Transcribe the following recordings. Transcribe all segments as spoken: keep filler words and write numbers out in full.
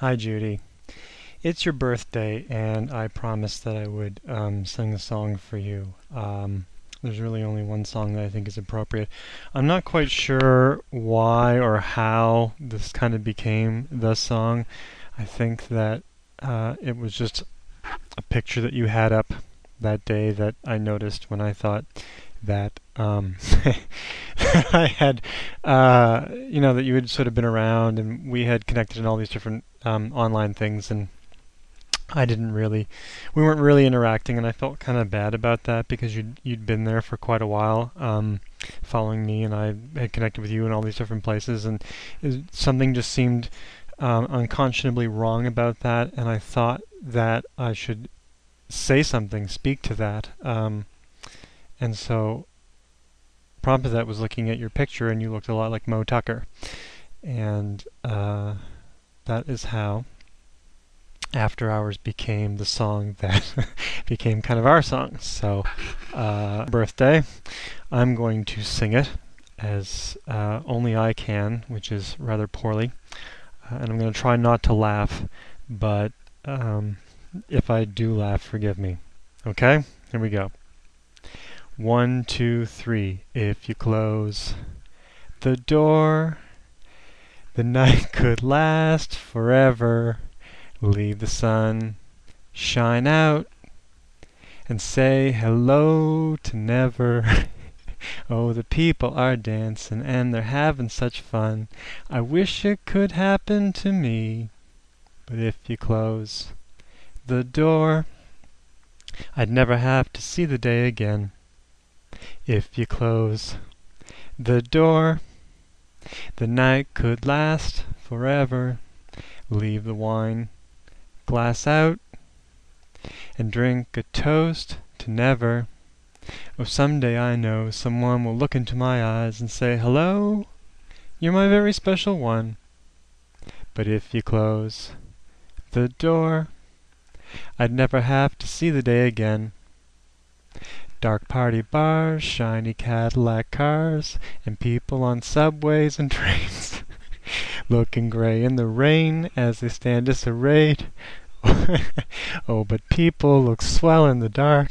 Hi, Judy. It's your birthday, and I promised that I would um, sing a song for you. Um, there's really only one song that I think is appropriate. I'm not quite sure why or how this kind of became the song. I think that uh, it was just a picture that you had up that day that I noticed when I thought that um, I had, uh, you know, that you had sort of been around and we had connected in all these different um, online things, and I didn't really, we weren't really interacting, and I felt kind of bad about that because you'd you'd been there for quite a while, um, following me, and I had connected with you in all these different places, and it, something just seemed um, unconscionably wrong about that, and I thought that I should say something, speak to that, um, and so prompted that was looking at your picture, and you looked a lot like Mo Tucker, and uh, that is how After Hours became the song that became kind of our song. So, uh, birthday, I'm going to sing it as uh, only I can, which is rather poorly. Uh, and I'm going to try not to laugh, but um, if I do laugh, forgive me. Okay? Here we go. One, two, three. If you close the door, the night could last forever. Leave the sun shine out and say hello to never. Oh, the people are dancing and they're having such fun. I wish it could happen to me. But if you close the door, I'd never have to see the day again. If you close the door, the night could last forever. Leave the wine glass out and drink a toast to never. Oh, someday I know someone will look into my eyes and say, hello, you're my very special one. But if you close the door, I'd never have to see the day again. Dark party bars, shiny Cadillac cars, and people on subways and trains looking gray in the rain as they stand disarrayed. Oh, but people look swell in the dark.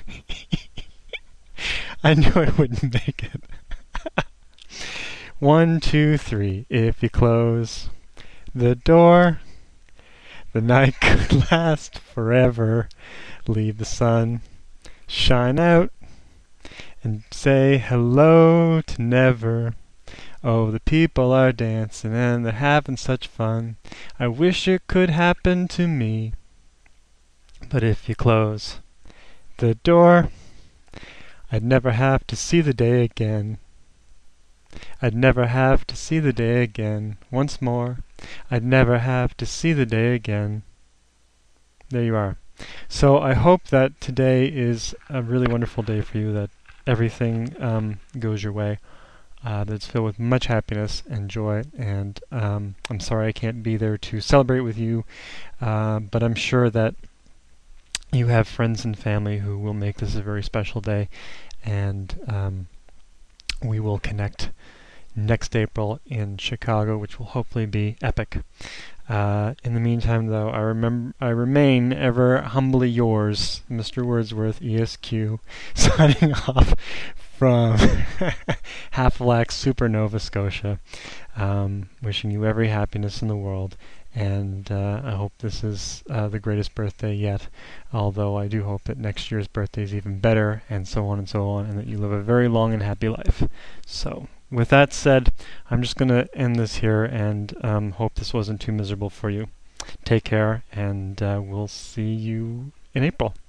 I knew I wouldn't make it. One, two, three. If you close the door, the night could last forever. Leave the sun shine out and say hello to never. Oh, the people are dancing and they're having such fun. I wish it could happen to me. But if you close the door, I'd never have to see the day again. I'd never have to see the day again. Once more, I'd never have to see the day again. There you are. So I hope that today is a really wonderful day for you, that everything um, goes your way. Uh, that's filled with much happiness and joy, and um, I'm sorry I can't be there to celebrate with you, uh, but I'm sure that you have friends and family who will make this a very special day, and um, we will connect next April in Chicago, which will hopefully be epic. Uh, in the meantime, though, I remember I remain ever humbly yours, Mister Wordsworth, E S Q, signing off from Half-Lac Super Nova Scotia, um, wishing you every happiness in the world, and uh, I hope this is uh, the greatest birthday yet, although I do hope that next year's birthday is even better, and so on and so on, and that you live a very long and happy life. So, with that said, I'm just going to end this here, and um, hope this wasn't too miserable for you. Take care, and uh, we'll see you in April.